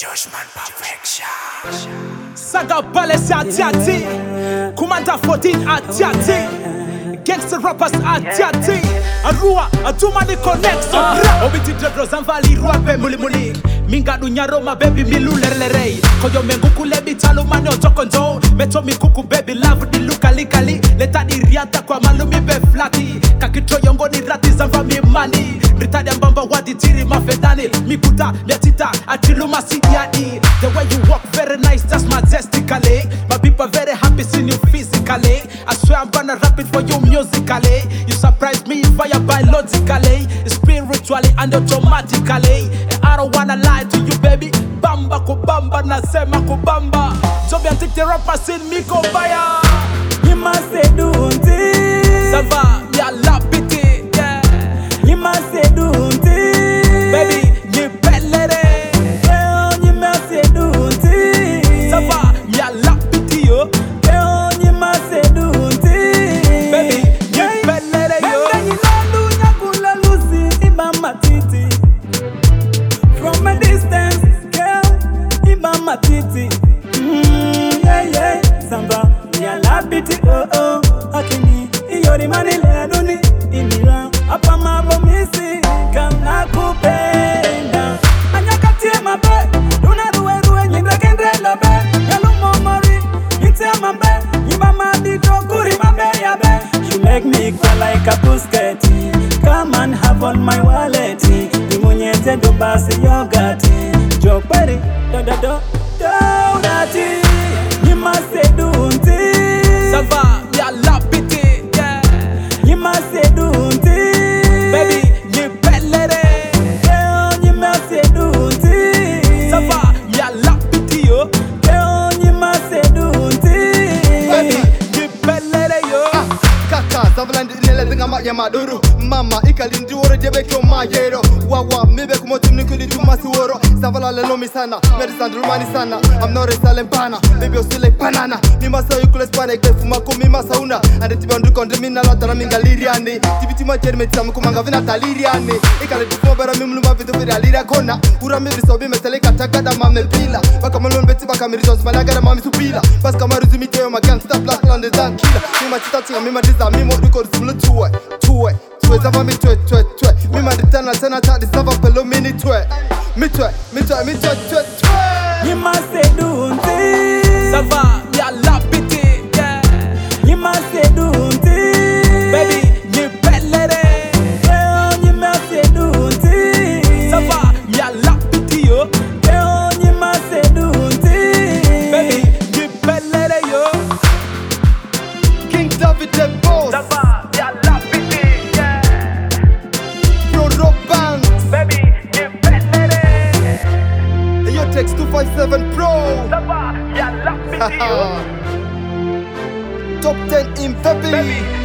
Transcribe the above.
Judgment Perfection. Saga Palace Atiati, Commander 14 Atiati, Gangster Rappers Atiati, Arua, Atumani Connection, Obiti Dredros and Valley Ruape Muli, Minga Dunyaroma baby Milu Lerlerei, Koyo Menguku Lebi Talumani Otokondo, Metomi Kuku baby love di Lukalikali, Leta di Riata kwa Malumi be flati, Kakito Yongo ni Rati Zanvami Mani, Rita de Mbamba Wadi Tiri Mafedani, Mikuta, Netita, Atiluma Sidiadi. The way you walk very nice, that's majestically. My people very happy seeing you physically. I swear I'm gonna rap it for you musically. You surprise me via biologically, spiritually and automatically. And I don't wanna lie to you, baby. Bamba kubamba nasema kubamba. Joby and take the rappers in me kobaya. You must say do unti. Sava, ya la piti, yeah. You must say do unti. Baby, you belere. You must say do unti. Sava, ya la piti yo. You must say do unti. Baby, you belere yo. From a distance, girl, Iba Matiti. Yeah, yeah, Samba, ya la piti, oh, oh, Akini, Iori Mani Leduni, Imira, Apama Bomisi, Kamna Kupenda. Anyakatie mabe, Duna Ruwe, Nidra Kendre Lobe, Yalumo Mori, Itea Mabe, Iba Madito, Kuri Mabe Yabe. You make me cry like a busketi. Come and have on my wallet. Imunyete do basi yogati. Jokperi, do dati. You must say do unti. Sava, ya la piti, yeah. You must say do unti. Baby, you belere. Girl, you must say do unti. Sava, ya la piti yo. Girl, you must say do unti. Baby, you belere yo. Kaka, Zavalandi Nele Ngama Yamaduru. Mama, Ikalindi Woro Jebeko Mayero. Wawa, Mibe Kumotim Nikudi Tumasiworo. Zavala Lomi Sana, Medicine Rumani Sana. I'm not a Salempana, maybe you're still like banana. Mimasa Yukules Panek, Fumako Mimasa Una, and the Tibandu Condemina Lataraminga Liriani. Tibitima Jermet Samukumangavina Taliriani. Ikale Tumobera Mimluma Vitu Lira Kona. Urami Sobi Metaleka Takada Mame Pila. Bakamalon Betty Bakamiris, Managa Mami Supila. Pascamarizumite, my gangster Black Land is that killer. Mima Tati, Mima Disa, Mimo Duko, Tue. Zava mi tue. Mi maditana tena tadi sava pelo mini tue. Mi tue. You must say do unti. Sava, ya la piti, yeah. You must say do unti. Baby, you belere. Girl, you must say do unti. Sava, ya la piti yo. Girl, you must say do unti. Baby, you belere yo. King David the boss. Sava, ya la piti, yeah. Pro Banks. Baby, you belere. Yo Text 257 Pro. Sava, ya la piti yo. Top 10 in Pepe. Baby,